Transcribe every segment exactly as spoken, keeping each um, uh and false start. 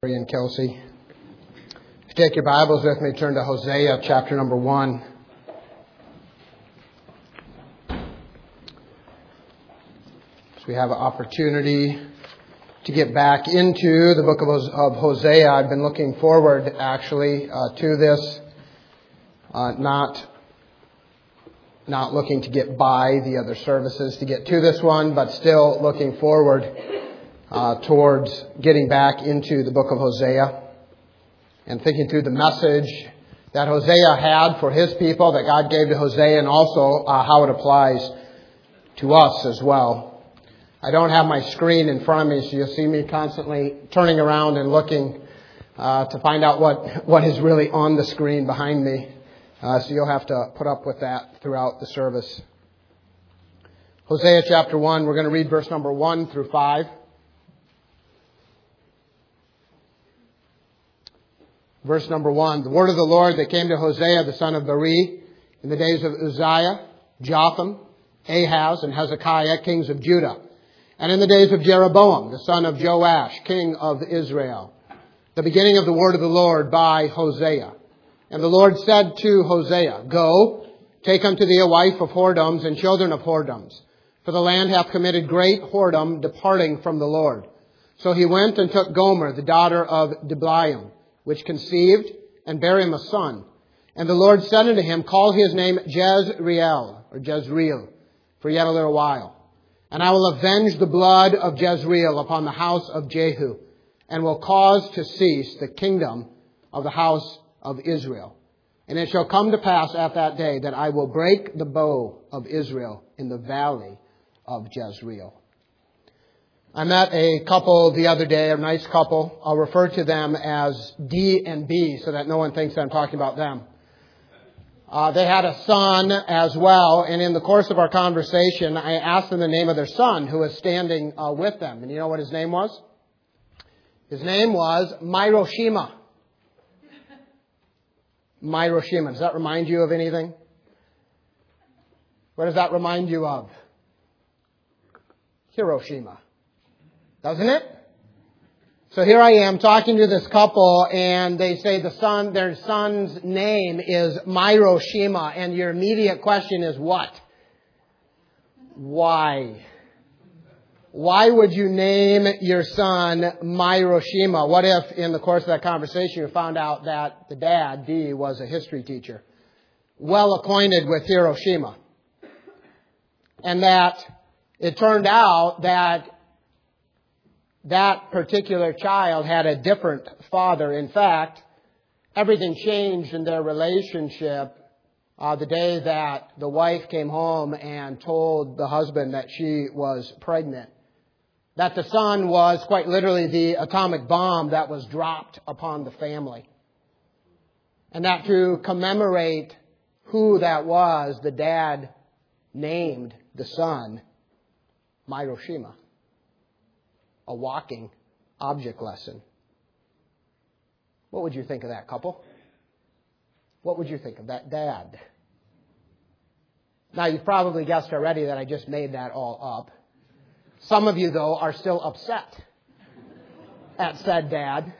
And Kelsey. If you take your Bibles with me, turn to Hosea chapter number one. So we have an opportunity to get back into the book of Hosea. I've been looking forward actually uh, to this, uh, not not looking to get by the other services to get to this one, but still looking forward Uh, towards getting back into the book of Hosea and thinking through the message that Hosea had for his people, that God gave to Hosea, and also uh, how it applies to us as well. I don't have my screen in front of me, so you'll see me constantly turning around and looking uh, to find out what, what is really on the screen behind me. Uh, so you'll have to put up with that throughout the service. Hosea chapter one, we're going to read verse number one through five. Verse number one, the word of the Lord that came to Hosea, the son of Beri, in the days of Uzziah, Jotham, Ahaz, and Hezekiah, kings of Judah, and in the days of Jeroboam, the son of Joash, king of Israel. The beginning of the word of the Lord by Hosea. And the Lord said to Hosea, Go, take unto thee a wife of whoredoms and children of whoredoms, for the land hath committed great whoredom, departing from the Lord. So he went and took Gomer, the daughter of Diblaim, which conceived, and bare him a son. And the Lord said unto him, Call his name Jezreel, or Jezreel, for yet a little while. And I will avenge the blood of Jezreel upon the house of Jehu, and will cause to cease the kingdom of the house of Israel. And it shall come to pass at that day that I will break the bow of Israel in the valley of Jezreel. I met a couple the other day, a nice couple. I'll refer to them as D and B so that no one thinks that I'm talking about them. Uh, they had a son as well, and in the course of our conversation, I asked them the name of their son who was standing uh, with them. And you know what his name was? His name was Myroshima. Myroshima. Does that remind you of anything? What does that remind you of? Hiroshima. Doesn't it? So here I am talking to this couple, and they say the son, their son's name is Myroshima, and your immediate question is what? Why? Why would you name your son Myroshima? What if, in the course of that conversation, you found out that the dad, D, was a history teacher, well acquainted with Hiroshima, and that it turned out that that particular child had a different father. In fact, everything changed in their relationship uh, the day that the wife came home and told the husband that she was pregnant. That the son was quite literally the atomic bomb that was dropped upon the family. And that to commemorate who that was, the dad named the son Myroshima. A walking object lesson. What would you think of that couple? What would you think of that dad? Now, you've probably guessed already that I just made that all up. Some of you, though, are still upset at said dad.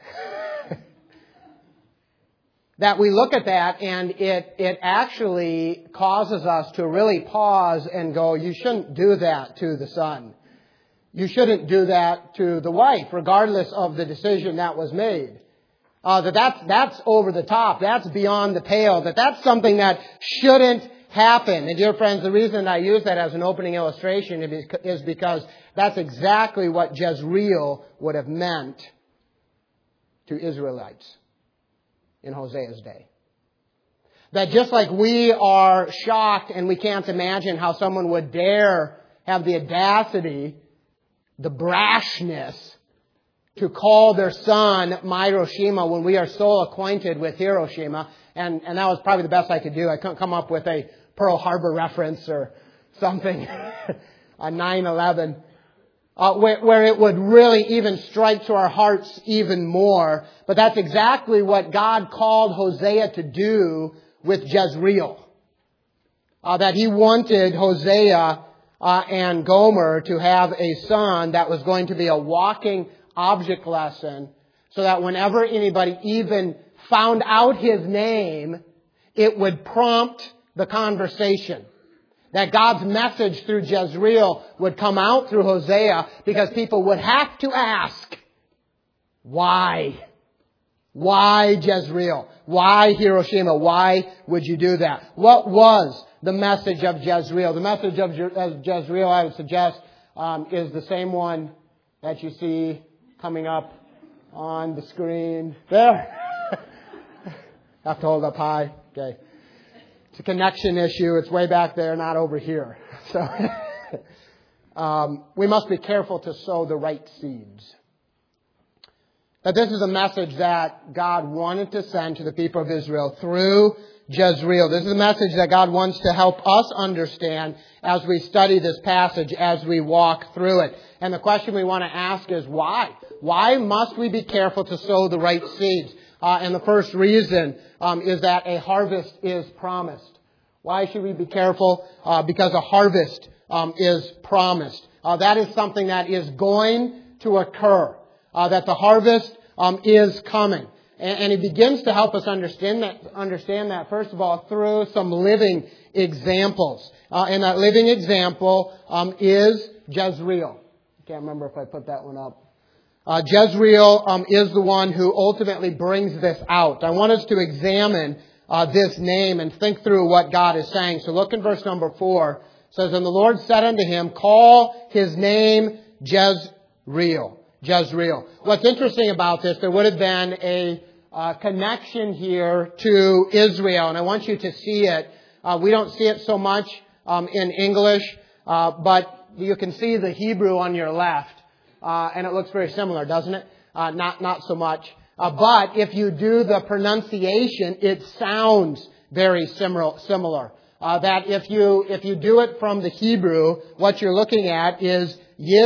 That we look at that and it, it actually causes us to really pause and go, you shouldn't do that to the son. You shouldn't do that to the wife, regardless of the decision that was made. Uh, that that's, that's over the top. That's beyond the pale. That that's something that shouldn't happen. And dear friends, the reason I use that as an opening illustration is because that's exactly what Jezreel would have meant to Israelites in Hosea's day. That just like we are shocked and we can't imagine how someone would dare have the audacity, the brashness to call their son Myroshima when we are so acquainted with Hiroshima. And, and that was probably the best I could do. I couldn't come up with a Pearl Harbor reference or something, a nine eleven, uh, where, where it would really even strike to our hearts even more. But that's exactly what God called Hosea to do with Jezreel. Uh, that he wanted Hosea Uh, and Gomer to have a son that was going to be a walking object lesson so that whenever anybody even found out his name, it would prompt the conversation. That God's message through Jezreel would come out through Hosea because people would have to ask, why? Why Jezreel? Why Hiroshima? Why would you do that? What was the message of Jezreel? The message of Jezreel, I would suggest, um, is the same one that you see coming up on the screen. There. Have to hold up high. Okay. It's a connection issue. It's way back there, not over here. So um, we must be careful to sow the right seeds. That this is a message that God wanted to send to the people of Israel through Jezreel. This is a message that God wants to help us understand as we study this passage, as we walk through it. And the question we want to ask is why? Why must we be careful to sow the right seeds? Uh, and the first reason um, is that a harvest is promised. Why should we be careful? Uh, because a harvest um, is promised. Uh, that is something that is going to occur. Uh, that the harvest um, is coming. And, and he begins to help us understand that, understand that, first of all, through some living examples. Uh, and that living example um, is Jezreel. I can't remember if I put that one up. Uh, Jezreel um, is the one who ultimately brings this out. I want us to examine uh, this name and think through what God is saying. So look in verse number four. It says, "And the Lord said unto him, Call his name Jezreel." Jezreel. What's interesting about this, there would have been a uh, connection here to Israel, and I want you to see it. Uh, we don't see it so much um, in English, uh, but you can see the Hebrew on your left. Uh, and it looks very similar, doesn't it? Uh, not, not so much. Uh, but if you do the pronunciation, it sounds very similar. similar. Uh, that if you, if you do it from the Hebrew, what you're looking at is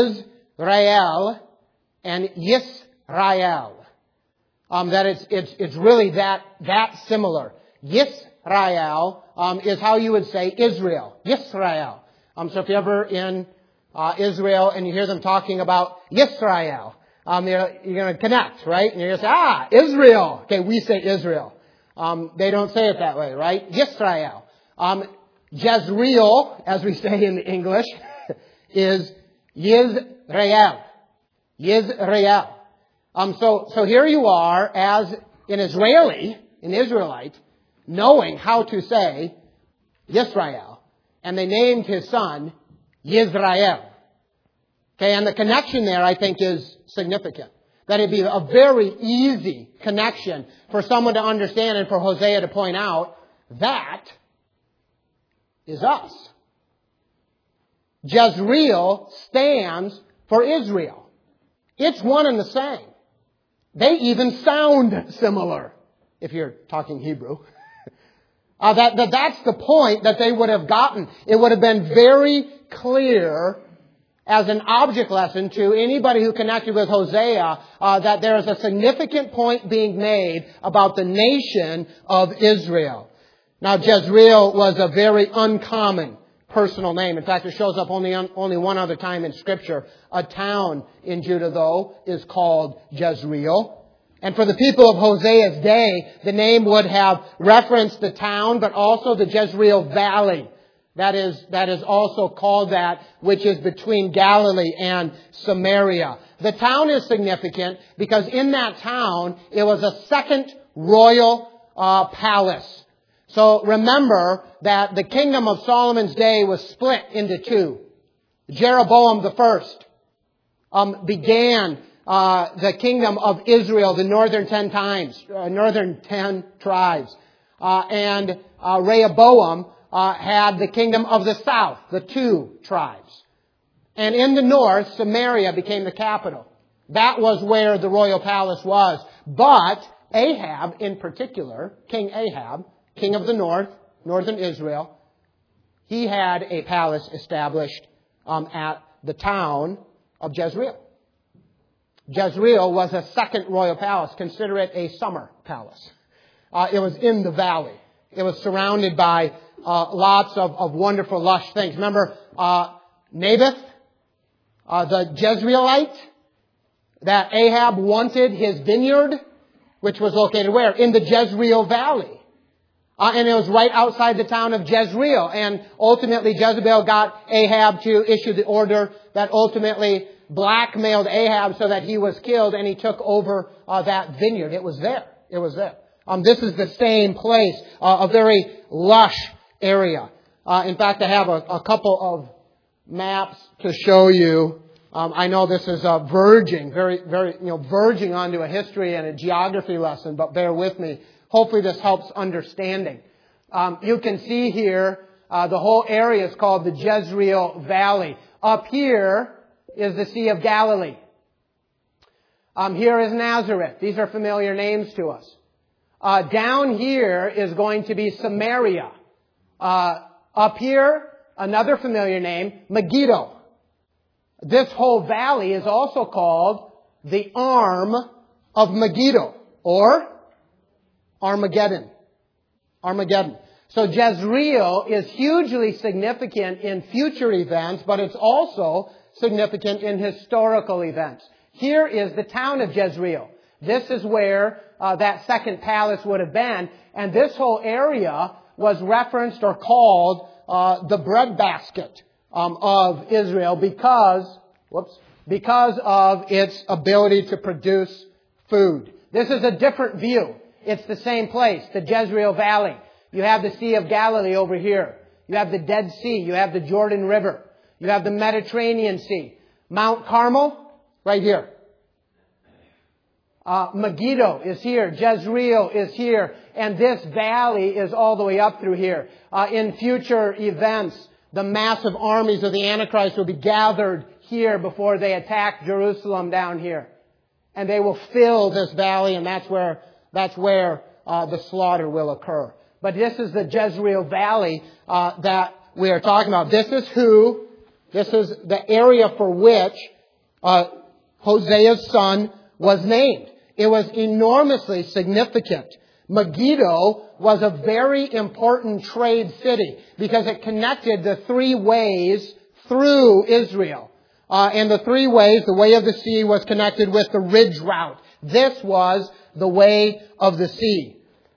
Yisrael and Yisrael. Um, that it's, it's, it's really that, that similar. Yisrael, um, is how you would say Israel. Yisrael. Um, so if you're ever in Uh, Israel, and you hear them talking about Yisrael. Um, you're, you're going to connect, right? And you're going to say, ah, Israel. Okay, we say Israel. Um, they don't say it that way, right? Yisrael. Um, Jezreel, as we say in English, is Yisrael. Yisrael. Um, so, so here you are as an Israeli, an Israelite, knowing how to say Yisrael. And they named his son Yisrael. Okay, and the connection there, I think, is significant. That it'd be a very easy connection for someone to understand and for Hosea to point out, that is us. Jezreel stands for Israel. It's one and the same. They even sound similar, if you're talking Hebrew. Uh, that, that that's the point that they would have gotten. It would have been very clear as an object lesson to anybody who connected with Hosea uh, that there is a significant point being made about the nation of Israel. Now, Jezreel was a very uncommon personal name. In fact, it shows up only only one other time in Scripture. A town in Judah, though, is called Jezreel. And for the people of Hosea's day, the name would have referenced the town, but also the Jezreel Valley. That is, that is also called that, which is between Galilee and Samaria. The town is significant because in that town, it was a second royal uh, palace. So remember that the kingdom of Solomon's day was split into two. Jeroboam the first um, began uh, the kingdom of Israel, the northern ten times, uh, northern ten tribes, uh, and uh, Rehoboam Uh, had the kingdom of the south, the two tribes. And in the north, Samaria became the capital. That was where the royal palace was. But Ahab in particular, King Ahab, king of the north, northern Israel, he had a palace established um, at the town of Jezreel. Jezreel was a second royal palace. Consider it a summer palace. Uh, it was in the valley. It was surrounded by Uh, lots of, of wonderful, lush things. Remember uh, Naboth, uh, the Jezreelite? that Ahab wanted his vineyard, which was located where? In the Jezreel Valley. Uh, and it was right outside the town of Jezreel. And ultimately Jezebel got Ahab to issue the order that ultimately blackmailed Ahab so that he was killed, and he took over uh, that vineyard. It was there. It was there. Um, this is the same place, uh, a very lush area. Uh, in fact, I have a, a couple of maps to show you. Um, I know this is uh, verging, very, very, you know, verging onto a history and a geography lesson, but bear with me. Hopefully this helps understanding. Um, you can see here, uh, the whole area is called the Jezreel Valley. Up here is the Sea of Galilee. Um, here is Nazareth. These are familiar names to us. Uh, down here is going to be Samaria. Uh, up here, another familiar name, Megiddo. This whole valley is also called the Arm of Megiddo, or Armageddon. Armageddon. So Jezreel is hugely significant in future events, but it's also significant in historical events. Here is the town of Jezreel. This is where uh, that second palace would have been, and this whole area was referenced or called uh, the breadbasket um, of Israel because, whoops, because of its ability to produce food. This is a different view. It's the same place, the Jezreel Valley. You have the Sea of Galilee over here. You have the Dead Sea. You have the Jordan River. You have the Mediterranean Sea. Mount Carmel, right here. Uh, Megiddo is here. Jezreel is here. And this valley is all the way up through here. Uh, in future events, the massive armies of the Antichrist will be gathered here before they attack Jerusalem down here. And they will fill this valley, and that's where That's where uh, the slaughter will occur. But this is the Jezreel Valley uh, that we are talking about. This is who, this is the area for which uh, Hosea's son was named. It was enormously significant. Megiddo was a very important trade city because it connected the three ways through Israel. Uh, and the three ways, the way of the sea was connected with the ridge route. This was the way of the sea.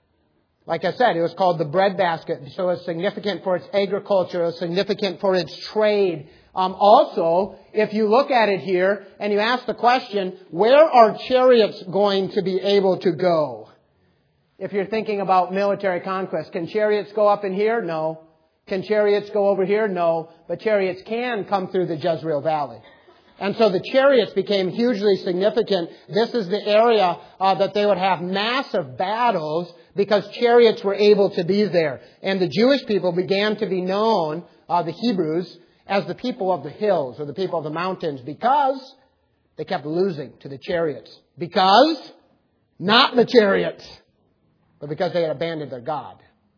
Like I said, it was called the breadbasket. So it's significant for its agriculture. It's significant for its trade. Um, also, if you look at it here and you ask the question, where are chariots going to be able to go? If you're thinking about military conquest, can chariots go up in here? No. Can chariots go over here? No. But chariots can come through the Jezreel Valley. And so the chariots became hugely significant. This is the area uh, that they would have massive battles because chariots were able to be there. And the Jewish people began to be known, uh, the Hebrews, as the people of the hills or the people of the mountains because they kept losing to the chariots. Because, not the chariots, but because they had abandoned their God.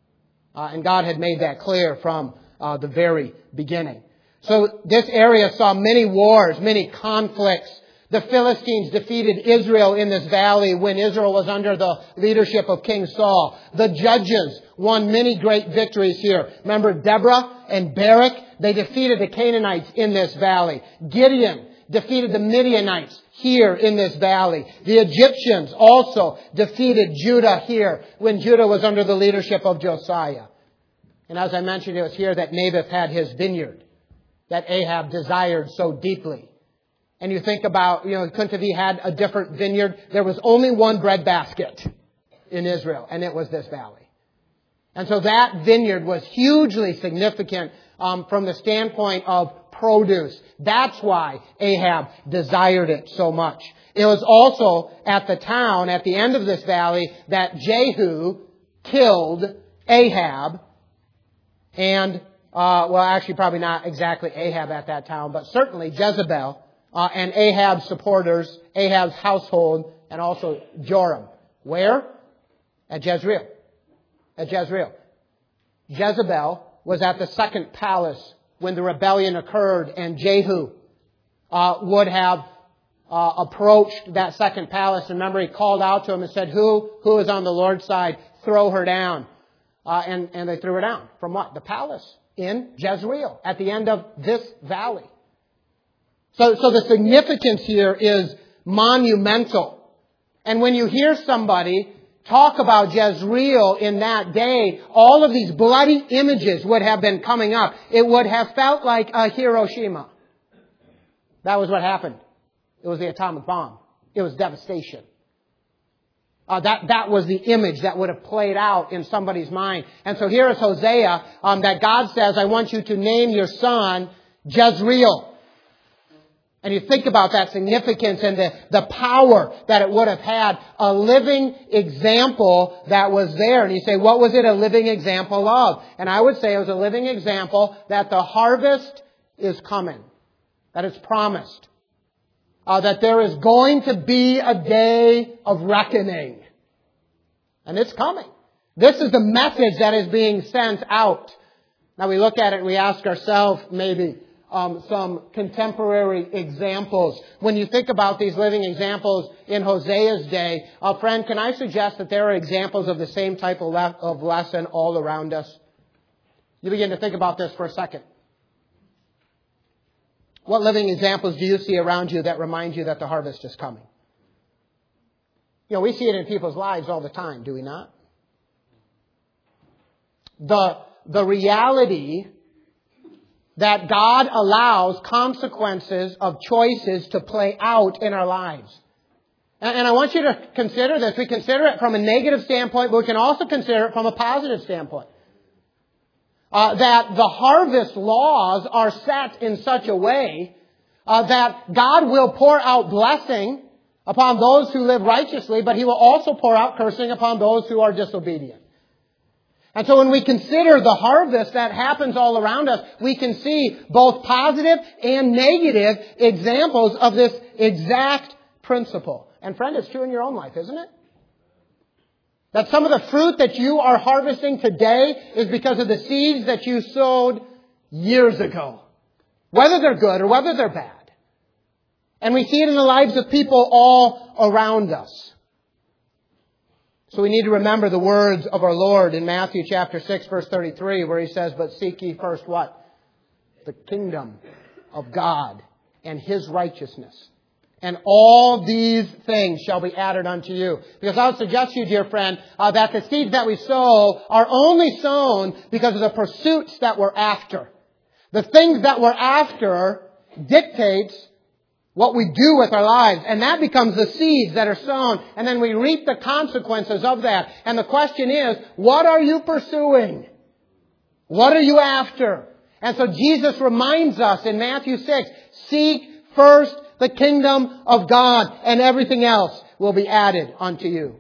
Uh, and God had made that clear from uh, the very beginning. So this area saw many wars, many conflicts. The Philistines defeated Israel in this valley when Israel was under the leadership of King Saul. The judges won many great victories here. Remember Deborah and Barak? They defeated the Canaanites in this valley. Gideon defeated the Midianites here in this valley. The Egyptians also defeated Judah here when Judah was under the leadership of Josiah. And as I mentioned, it was here that Naboth had his vineyard that Ahab desired so deeply. And you think about, you know, couldn't have he had a different vineyard? There was only one breadbasket in Israel, and it was this valley. And so that vineyard was hugely significant um, from the standpoint of produce. That's why Ahab desired it so much. It was also at the town, at the end of this valley, that Jehu killed Ahab and Uh, well, actually, probably not exactly Ahab at that town, but certainly Jezebel uh, and Ahab's supporters, Ahab's household, and also Joram. Where? At Jezreel. At Jezreel. Jezebel was at the second palace when the rebellion occurred, and Jehu uh, would have uh, approached that second palace. Remember, he called out to him and said, "Who, who is on the Lord's side? Throw her down." Uh, and, and they threw her down. From what? The palace in Jezreel, at the end of this valley. So, so the significance here is monumental. And when you hear somebody talk about Jezreel in that day, all of these bloody images would have been coming up. It would have felt like a Hiroshima. That was what happened. It was the atomic bomb. It was devastation. Uh, that, that was the image that would have played out in somebody's mind. And so here is Hosea, um, that God says, I want you to name your son Jezreel. And you think about that significance and the, the power that it would have had. A living example that was there. And you say, what was it a living example of? And I would say it was a living example that the harvest is coming. That it's promised. Uh, that there is going to be a day of reckoning. And it's coming. This is the message that is being sent out. Now we look at it and we ask ourselves maybe um, some contemporary examples. When you think about these living examples in Hosea's day, uh, friend, can I suggest that there are examples of the same type of, le- of lesson all around us? You begin to think about this for a second. What living examples do you see around you that remind you that the harvest is coming? You know, we see it in people's lives all the time, do we not? The, the reality that God allows consequences of choices to play out in our lives. And, and I want you to consider this. We consider it from a negative standpoint, but we can also consider it from a positive standpoint. Uh, that the harvest laws are set in such a way uh, that God will pour out blessing upon those who live righteously, but He will also pour out cursing upon those who are disobedient. And so when we consider the harvest that happens all around us, we can see both positive and negative examples of this exact principle. And friend, it's true in your own life, isn't it? That some of the fruit that you are harvesting today is because of the seeds that you sowed years ago. Whether they're good or whether they're bad. And we see it in the lives of people all around us. So we need to remember the words of our Lord in Matthew chapter six, verse thirty-three, where He says, but seek ye first what? The kingdom of God and His righteousness. And all these things shall be added unto you. Because I would suggest to you, dear friend, uh, that the seeds that we sow are only sown because of the pursuits that we're after. The things that we're after dictates what we do with our lives. And that becomes the seeds that are sown. And then we reap the consequences of that. And the question is, what are you pursuing? What are you after? And so Jesus reminds us in Matthew six, seek first the kingdom of God, and everything else will be added unto you.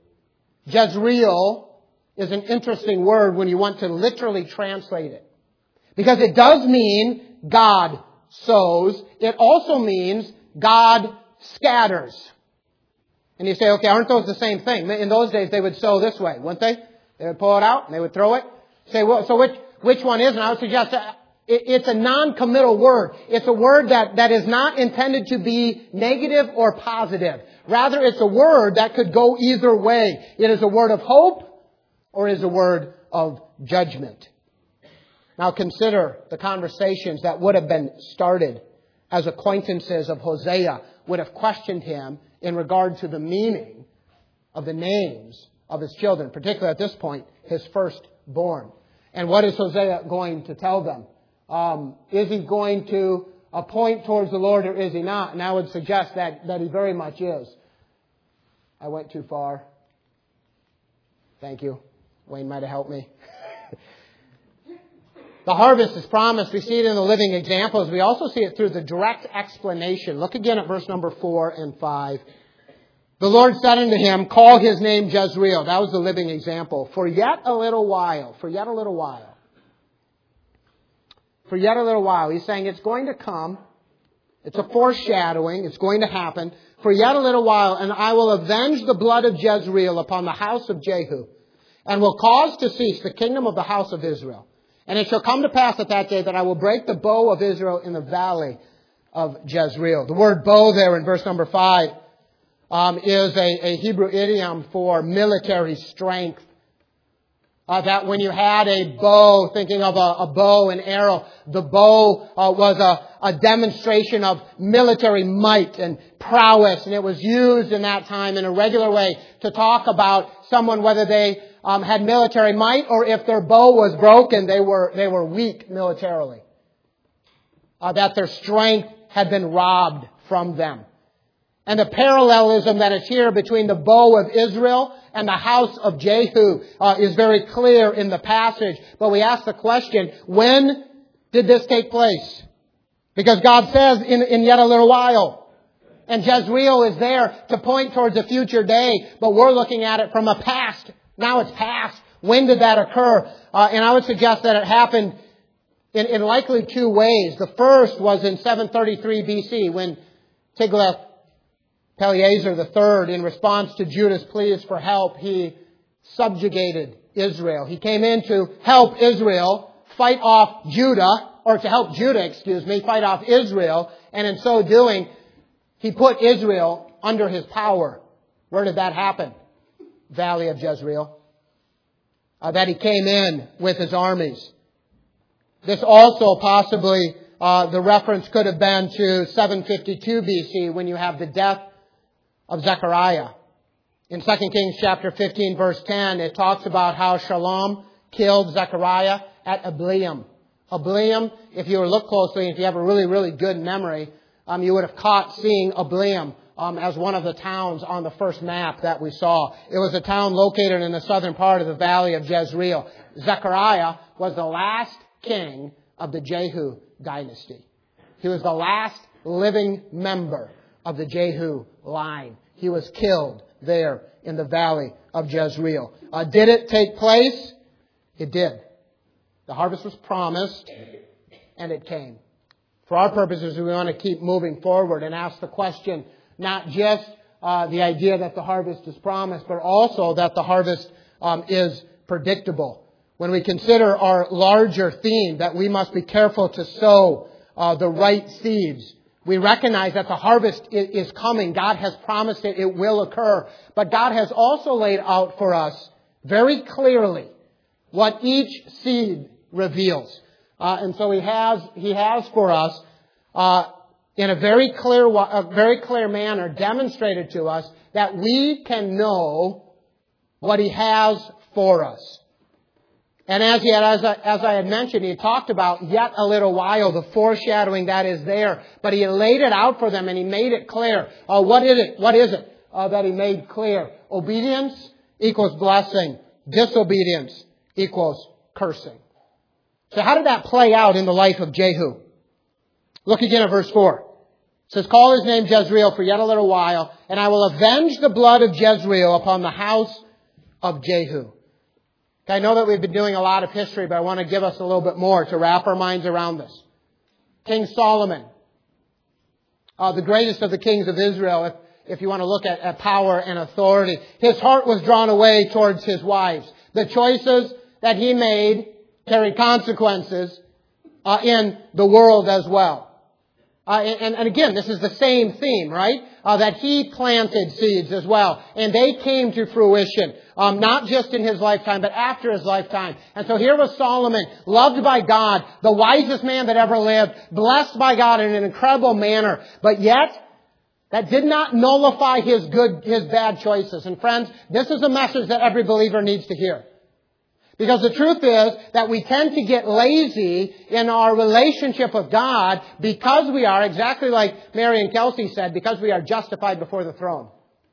Jezreel is an interesting word when you want to literally translate it. Because it does mean God sows. It also means God scatters. And you say, okay, aren't those the same thing? In those days, they would sow this way, wouldn't they? They would pull it out and they would throw it. Say, well, so which, which one is? And I would suggest that it's a non-committal word. It's a word that, that is not intended to be negative or positive. Rather, it's a word that could go either way. It is a word of hope or is a word of judgment. Now consider the conversations that would have been started as acquaintances of Hosea would have questioned him in regard to the meaning of the names of his children, particularly at this point, his firstborn. And what is Hosea going to tell them? Um, is he going to point towards the Lord or is he not? And I would suggest that, that he very much is. I went too far. Thank you. Wayne might have helped me. The harvest is promised. We see it in the living examples. We also see it through the direct explanation. Look again at verse number four and five. The Lord said unto him, call his name Jezreel. That was the living example. For yet a little while. For yet a little while. For yet a little while. He's saying it's going to come. It's a foreshadowing. It's going to happen. For yet a little while, and I will avenge the blood of Jezreel upon the house of Jehu, and will cause to cease the kingdom of the house of Israel. And it shall come to pass at that day that I will break the bow of Israel in the valley of Jezreel. The word bow there in verse number five um, is a, a Hebrew idiom for military strength. Uh, that when you had a bow, thinking of a, a bow and arrow, the bow uh, was a, a demonstration of military might and prowess, and it was used in that time in a regular way to talk about someone, whether they um, had military might or if their bow was broken, they were they were weak militarily. Uh, that their strength had been robbed from them. And the parallelism that is here between the bow of Israel and the house of Jehu uh, is very clear in the passage. But we ask the question, when did this take place? Because God says in, in yet a little while. And Jezreel is there to point towards a future day. But we're looking at it from a past. Now it's past. When did that occur? Uh, and I would suggest that it happened in, in likely two ways. The first was in seven thirty-three B C when Tiglath Pileser the third, in response to Judah's pleas for help, he subjugated Israel. He came in to help Israel fight off Judah, or to help Judah, excuse me, fight off Israel. And in so doing, he put Israel under his power. Where did that happen? Valley of Jezreel. Uh, that he came in with his armies. This also possibly, uh, the reference could have been to seven fifty-two B C when you have the death of Zechariah. In Second Kings chapter fifteen verse ten, it talks about how Shalom killed Zechariah at Ableam. Ableam, if you were to look closely, if you have a really, really good memory, um, you would have caught seeing Ableam um, as one of the towns on the first map that we saw. It was a town located in the southern part of the valley of Jezreel. Zechariah was the last king of the Jehu dynasty. He was the last living member of the Jehu line. He was killed there in the valley of Jezreel. Uh, did it take place? It did. The harvest was promised, and it came. For our purposes, we want to keep moving forward and ask the question, not just uh, the idea that the harvest is promised, but also that the harvest um, is predictable. When we consider our larger theme that we must be careful to sow uh, the right seeds, we recognize that the harvest is coming. God has promised it. It will occur. But God has also laid out for us very clearly what each seed reveals. Uh, and so He has He has for us, uh, in a very clear, a very clear manner, demonstrated to us that we can know what He has for us. And as yet, as I, as I had mentioned, he talked about yet a little while, the foreshadowing that is there. But he laid it out for them and he made it clear. Uh, what is it? What is it uh, that he made clear? Obedience equals blessing. Disobedience equals cursing. So how did that play out in the life of Jehu? Look again at verse four. It says, call his name Jezreel for yet a little while, and I will avenge the blood of Jezreel upon the house of Jehu. I know that we've been doing a lot of history, but I want to give us a little bit more to wrap our minds around this. King Solomon, uh, the greatest of the kings of Israel, if, if you want to look at, at power and authority, his heart was drawn away towards his wives. The choices that he made carried consequences uh, in the world as well. Uh, and, and again, this is the same theme, right? Uh, that he planted seeds as well. And they came to fruition. Um, not just in his lifetime, but after his lifetime. And so here was Solomon, loved by God, the wisest man that ever lived, blessed by God in an incredible manner. But yet, that did not nullify his good, his bad choices. And friends, this is a message that every believer needs to hear. Because the truth is that we tend to get lazy in our relationship with God because we are, exactly like Mary and Kelsey said, because we are justified before the throne.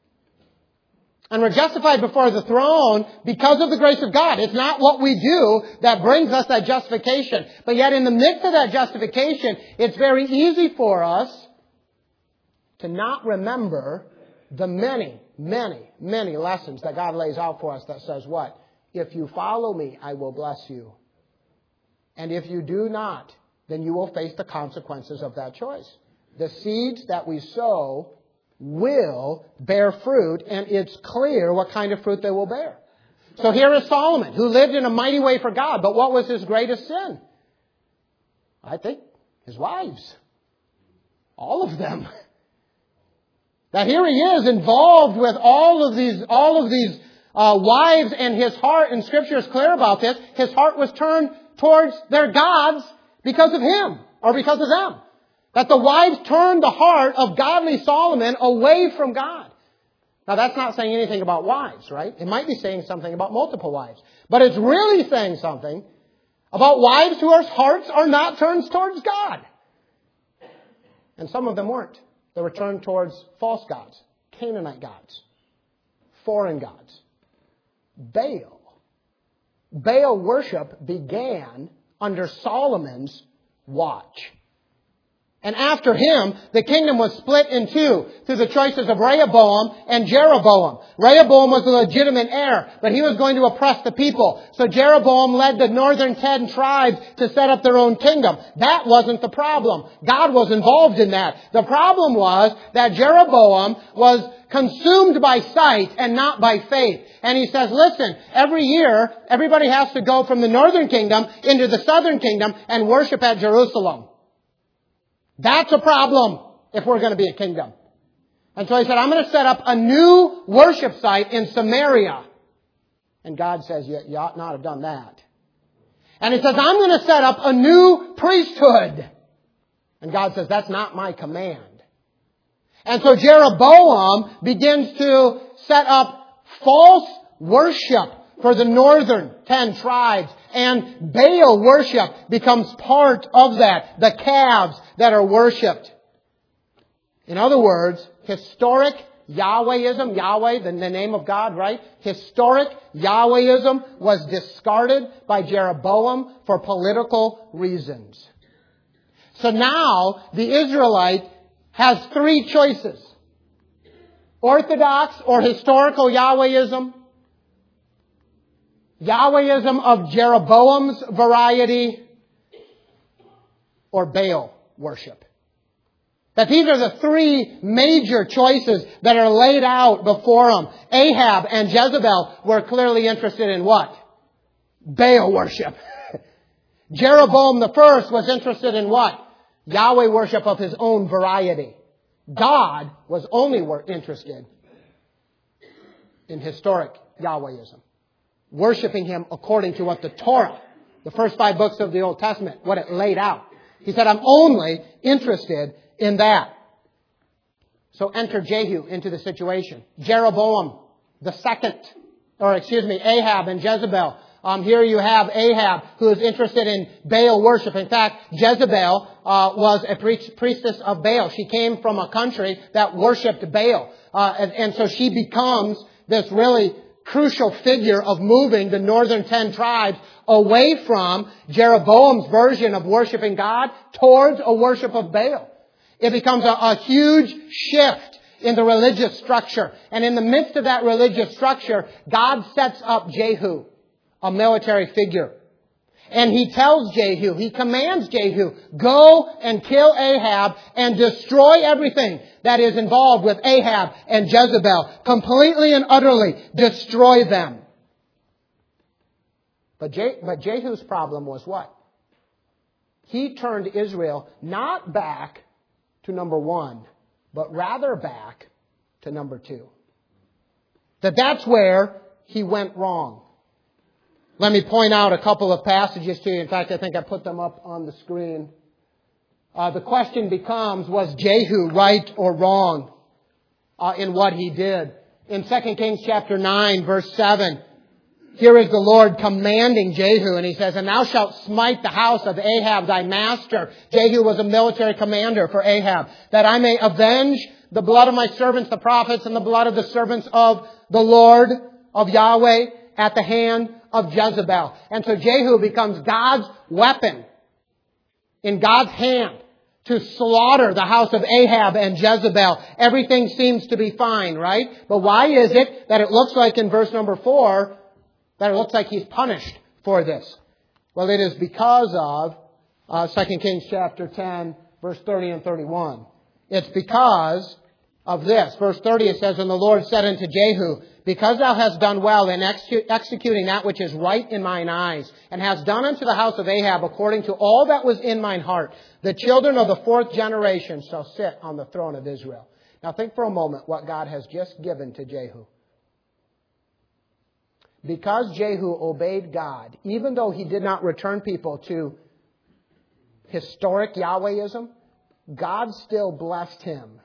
And we're justified before the throne because of the grace of God. It's not what we do that brings us that justification. But yet in the midst of that justification, it's very easy for us to not remember the many, many, many lessons that God lays out for us that says what? If you follow me, I will bless you. And if you do not, then you will face the consequences of that choice. The seeds that we sow will bear fruit, and it's clear what kind of fruit they will bear. So here is Solomon, who lived in a mighty way for God. But what was his greatest sin? I think his wives. All of them. That here he is involved with all of these, all of these uh, wives and his heart, and Scripture is clear about this, his heart was turned towards their gods because of him, or because of them. That the wives turned the heart of godly Solomon away from God. Now that's not saying anything about wives, right? It might be saying something about multiple wives. But it's really saying something about wives whose hearts are not turned towards God. And some of them weren't. They were turned towards false gods, Canaanite gods, foreign gods, Baal. Baal worship began under Solomon's watch. And after him, the kingdom was split in two through the choices of Rehoboam and Jeroboam. Rehoboam was the legitimate heir, but he was going to oppress the people. So Jeroboam led the northern ten tribes to set up their own kingdom. That wasn't the problem. God was involved in that. The problem was that Jeroboam was consumed by sight and not by faith. And he says, listen, every year, everybody has to go from the northern kingdom into the southern kingdom and worship at Jerusalem. That's a problem if we're going to be a kingdom. And so he said, I'm going to set up a new worship site in Samaria. And God says, you, you ought not have done that. And he says, I'm going to set up a new priesthood. And God says, that's not my command. And so Jeroboam begins to set up false worship for the northern ten tribes. And Baal worship becomes part of that. The calves that are worshipped. In other words, historic Yahwehism, Yahweh, the, the name of God, right? Historic Yahwehism was discarded by Jeroboam for political reasons. So now the Israelite has three choices. Orthodox or historical Yahwehism, Yahwehism of Jeroboam's variety, or Baal worship. That these are the three major choices that are laid out before them. Ahab and Jezebel were clearly interested in what? Baal worship. Jeroboam the first was interested in what? Yahweh worship of his own variety. God was only interested in historic Yahwehism. Worshipping Him according to what the Torah, the first five books of the Old Testament, what it laid out. He said, I'm only interested in that. So enter Jehu into the situation. Jeroboam the second, or excuse me, Ahab and Jezebel. Um, here you have Ahab, who is interested in Baal worship. In fact, Jezebel uh, was a priestess of Baal. She came from a country that worshipped Baal. Uh, and, and so she becomes this really crucial figure of moving the northern ten tribes away from Jeroboam's version of worshiping God towards a worship of Baal. It becomes a, a huge shift in the religious structure. And in the midst of that religious structure, God sets up Jehu, a military figure. And he tells Jehu, he commands Jehu, go and kill Ahab and destroy everything that is involved with Ahab and Jezebel. Completely and utterly destroy them. But, Je- but Jehu's problem was what? He turned Israel not back to number one, but rather back to number two. That that's where he went wrong. Let me point out a couple of passages to you. In fact, I think I put them up on the screen. Uh, the question becomes, was Jehu right or wrong uh, in what he did? In Second Kings chapter nine, verse seven, here is the Lord commanding Jehu, and he says, and thou shalt smite the house of Ahab thy master. Jehu was a military commander for Ahab, that I may avenge the blood of my servants, the prophets, and the blood of the servants of the Lord, of Yahweh, at the hand of Jezebel. And so Jehu becomes God's weapon in God's hand to slaughter the house of Ahab and Jezebel. Everything seems to be fine, right? But why is it that it looks like in verse number four that it looks like he's punished for this? Well, it is because of uh, Second Kings chapter ten, verse thirty and thirty-one. It's because of this. Verse thirty, it says, and the Lord said unto Jehu, because thou hast done well in execu- executing that which is right in mine eyes, and hast done unto the house of Ahab according to all that was in mine heart, the children of the fourth generation shall sit on the throne of Israel. Now think for a moment what God has just given to Jehu. because Jehu obeyed God, even though he did not return people to historic Yahwehism, God still blessed him.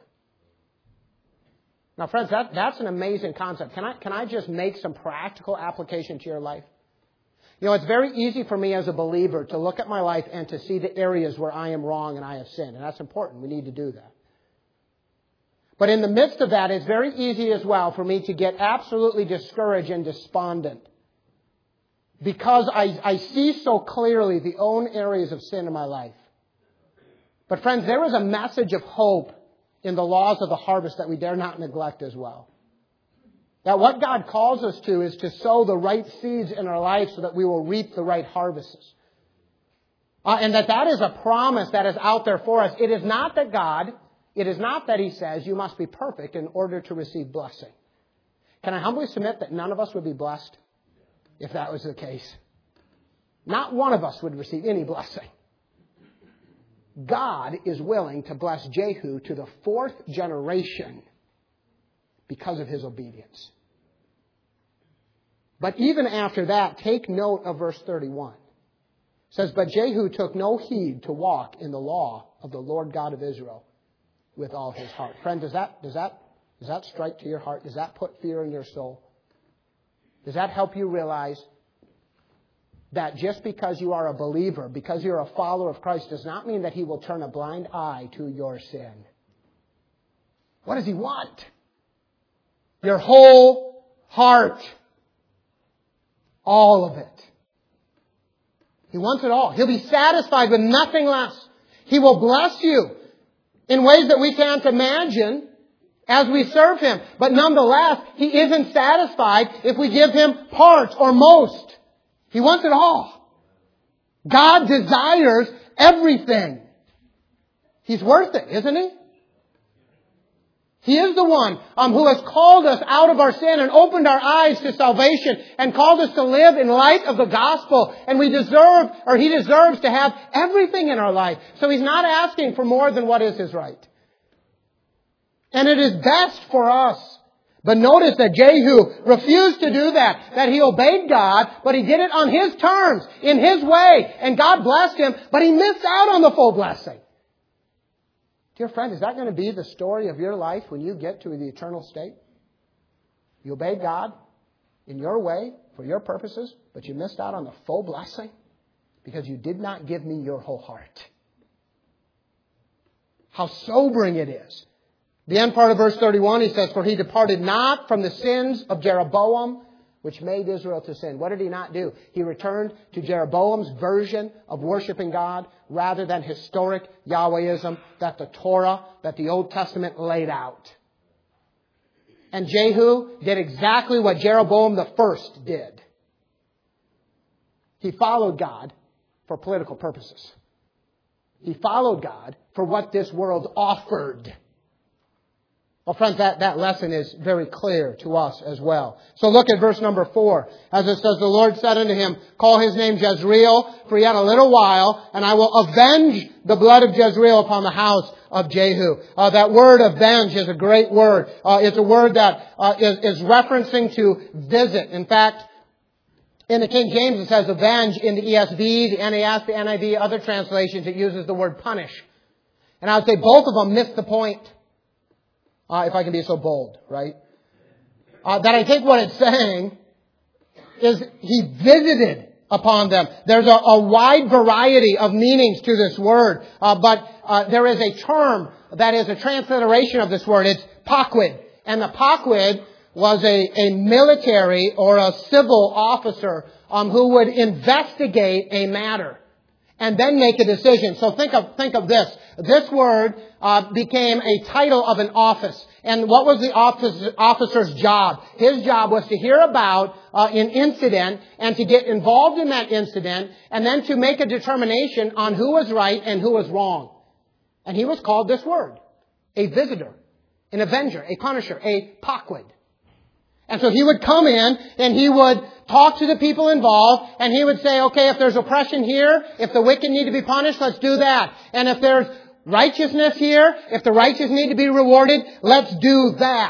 Now, friends, that, that's an amazing concept. Can I, can I just make some practical application to your life? You know, it's very easy for me as a believer to look at my life and to see the areas where I am wrong and I have sinned. And that's important. We need to do that. But in the midst of that, it's very easy as well for me to get absolutely discouraged and despondent. Because I, I see so clearly the own areas of sin in my life. But friends, there is a message of hope in the laws of the harvest that we dare not neglect as well. That what God calls us to is to sow the right seeds in our life so that we will reap the right harvests. Uh, and that that is a promise that is out there for us. It is not that God, it is not that He says you must be perfect in order to receive blessing. Can I humbly submit that none of us would be blessed if that was the case? Not one of us would receive any blessing. God is willing to bless Jehu to the fourth generation because of his obedience. But even after that, take note of verse thirty-one. It says, but Jehu took no heed to walk in the law of the Lord God of Israel with all his heart. Friend, does that, does that, does that strike to your heart? Does that put fear in your soul? Does that help you realize that just because you are a believer, because you're a follower of Christ, does not mean that He will turn a blind eye to your sin? What does He want? Your whole heart. All of it. He wants it all. He'll be satisfied with nothing less. He will bless you in ways that we can't imagine as we serve Him. But nonetheless, He isn't satisfied if we give Him part or most. He wants it all. God desires everything. He's worth it, isn't He? He is the one um, who has called us out of our sin and opened our eyes to salvation and called us to live in light of the gospel. And we deserve, or He deserves to have everything in our life. So He's not asking for more than what is His right. And it is best for us. But notice that Jehu refused to do that. That he obeyed God, but he did it on his terms, in his way. And God blessed him, but he missed out on the full blessing. Dear friend, is that going to be the story of your life when you get to the eternal state? You obeyed God in your way, for your purposes, but you missed out on the full blessing because you did not give me your whole heart. How sobering it is. The end part of verse thirty-one, he says, for he departed not from the sins of Jeroboam, which made Israel to sin. What did he not do? He returned to Jeroboam's version of worshiping God rather than historic Yahwehism that the Torah, that the Old Testament laid out. And Jehu did exactly what Jeroboam the first did. He followed God for political purposes. He followed God for what this world offered. Well, friends, that, that lesson is very clear to us as well. So look at verse number four. As it says, the Lord said unto him, call his name Jezreel, for yet a little while, and I will avenge the blood of Jezreel upon the house of Jehu. Uh, that word avenge is a great word. Uh, it's a word that uh, is, is referencing to visit. In fact, in the King James it says avenge. In the E S V, the N A S, the N I V, other translations, it uses the word punish. And I would say both of them miss the point. Uh, if I can be so bold, right? Uh, that I think what it's saying is he visited upon them. There's a, a wide variety of meanings to this word. Uh, but uh, there is a term that is a transliteration of this word. It's paquid. And the paquid was a, a military or a civil officer um, who would investigate a matter and then make a decision. So think of think of this. This word uh, became a title of an office. And what was the office, officer's job? His job was to hear about uh, an incident and to get involved in that incident and then to make a determination on who was right and who was wrong. And he was called this word, a visitor, an avenger, a punisher, a paquid. And so he would come in and he would talk to the people involved and he would say, okay, if there's oppression here, if the wicked need to be punished, let's do that. And if there's righteousness here, if the righteous need to be rewarded, let's do that.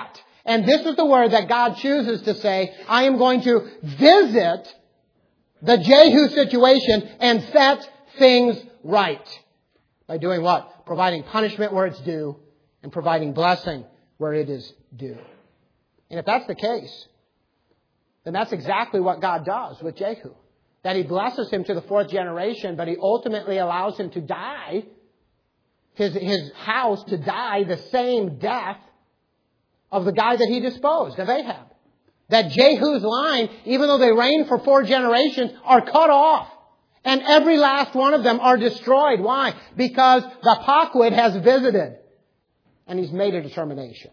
And this is the word that God chooses to say, I am going to visit the Jehu situation and set things right. By doing what? Providing punishment where it's due and providing blessing where it is due. And if that's the case, then that's exactly what God does with Jehu. That He blesses him to the fourth generation, but He ultimately allows him to die, his, his house to die the same death of the guy that he disposed, of Ahab. That Jehu's line, even though they reigned for four generations, are cut off. And every last one of them are destroyed. Why? Because the Paquid has visited. And he's made a determination.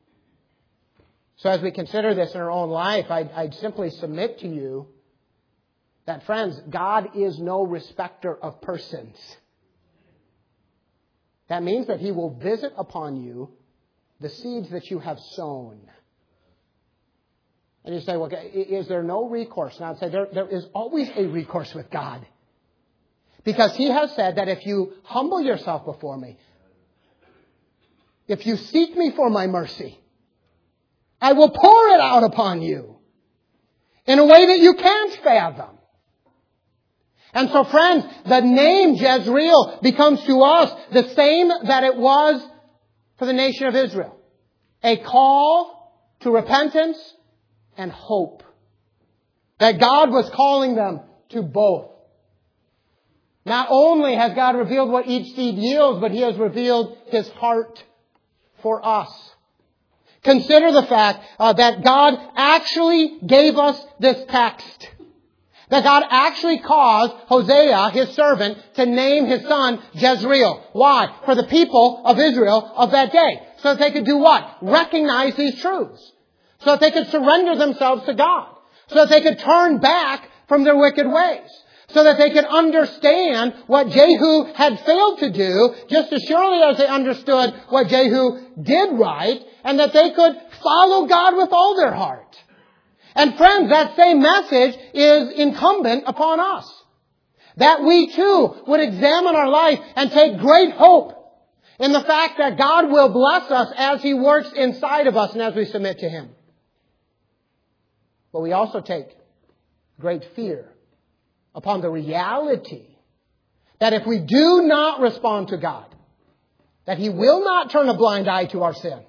So as we consider this in our own life, I'd, I'd simply submit to you that, friends, God is no respecter of persons. That means that He will visit upon you the seeds that you have sown. And you say, well, is there no recourse? And I'd say there, there is always a recourse with God. Because He has said that if you humble yourself before me, if you seek me for my mercy, I will pour it out upon you in a way that you can't fathom. And so, friends, the name Jezreel becomes to us the same that it was for the nation of Israel. A call to repentance and hope. That God was calling them to both. Not only has God revealed what each seed yields, but He has revealed His heart for us. Consider the fact uh, that God actually gave us this text. That God actually caused Hosea, His servant, to name his son Jezreel. Why? For the people of Israel of that day. So that they could do what? Recognize these truths. So that they could surrender themselves to God. So that they could turn back from their wicked ways. So that they could understand what Jehu had failed to do, just as surely as they understood what Jehu did right, and that they could follow God with all their heart. And friends, that same message is incumbent upon us. That we too would examine our life and take great hope in the fact that God will bless us as He works inside of us and as we submit to Him. But we also take great fear upon the reality that if we do not respond to God, that He will not turn a blind eye to our sin.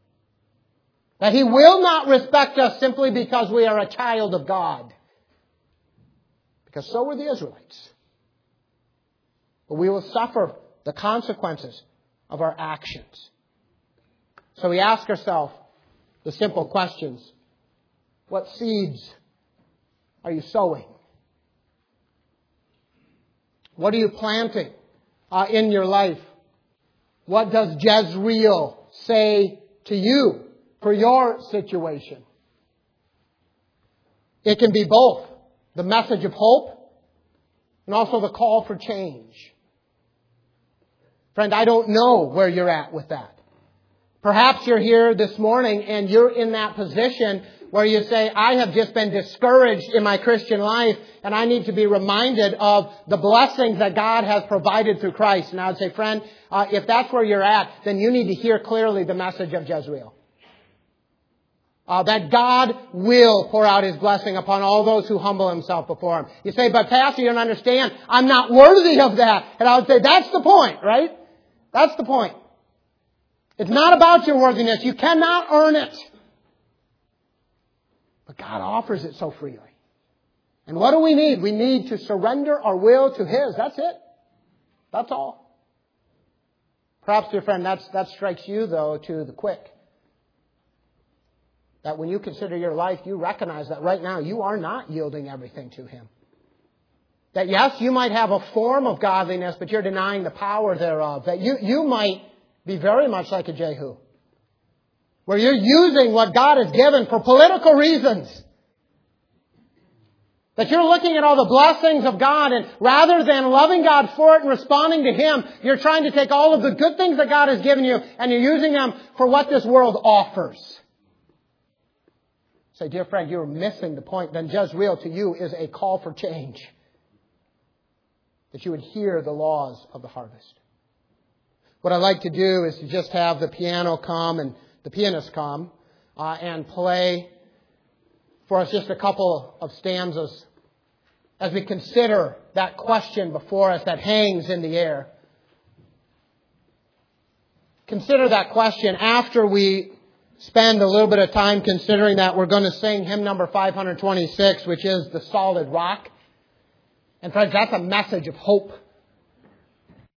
That He will not respect us simply because we are a child of God. Because so were the Israelites. But we will suffer the consequences of our actions. So we ask ourselves the simple questions. What seeds are you sowing? What are you planting uh, in your life? What does Jezreel say to you for your situation? It can be both the message of hope and also the call for change. Friend, I don't know where you're at with that. Perhaps you're here this morning and you're in that position where you say, I have just been discouraged in my Christian life and I need to be reminded of the blessings that God has provided through Christ. And I would say, friend, uh, if that's where you're at, then you need to hear clearly the message of Jezreel. Uh, that God will pour out His blessing upon all those who humble themselves before Him. You say, but Pastor, you don't understand. I'm not worthy of that. And I would say, that's the point, right? That's the point. It's not about your worthiness. You cannot earn it. But God offers it so freely. And what do we need? We need to surrender our will to His. That's it. That's all. Perhaps, dear friend, that's, that strikes you, though, to the quick. That when you consider your life, you recognize that right now you are not yielding everything to Him. That yes, you might have a form of godliness, but you're denying the power thereof. That you, you might be very much like a Jehu. Where you're using what God has given for political reasons. That you're looking at all the blessings of God and rather than loving God for it and responding to Him, you're trying to take all of the good things that God has given you and you're using them for what this world offers. Say, dear friend, you're missing the point. Then Jezreel to you is a call for change. That you would hear the laws of the harvest. What I'd like to do is to just have the piano come and the pianist come. uh, and play for us just a couple of stanzas as we consider that question before us that hangs in the air. Consider that question. After we spend a little bit of time considering that, we're going to sing hymn number five twenty-six, which is The Solid Rock. And friends, that's a message of hope